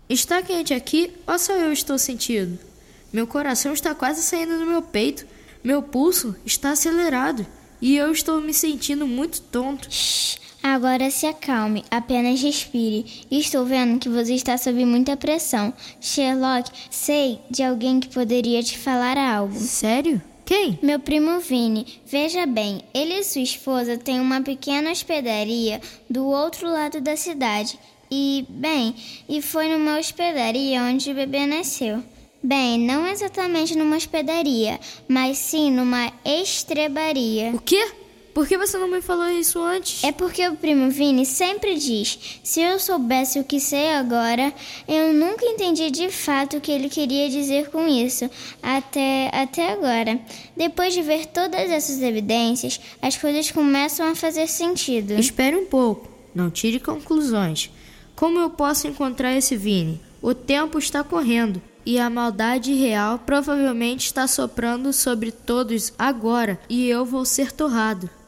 Está quente aqui ou só eu estou sentindo? Meu coração está quase saindo do meu peito. Meu pulso está acelerado e eu estou me sentindo muito tonto. Shhh, agora se acalme, apenas respire. Estou vendo que você está sob muita pressão. Sherlock, sei de alguém que poderia te falar algo. Sério? Quem? Meu primo Vini. Veja bem, ele e sua esposa têm uma pequena hospedaria do outro lado da cidade. E foi numa hospedaria onde o bebê nasceu. Bem, não exatamente numa hospedaria, mas sim numa estrebaria. O quê? Por que você não me falou isso antes? É porque o primo Vini sempre diz: se eu soubesse o que sei agora, eu nunca entendi de fato o que ele queria dizer com isso, até agora. Depois de ver todas essas evidências, as coisas começam a fazer sentido. Espere um pouco, não tire conclusões. Como eu posso encontrar esse Vini? O tempo está correndo e a maldade real provavelmente está soprando sobre todos agora e eu vou ser torrado.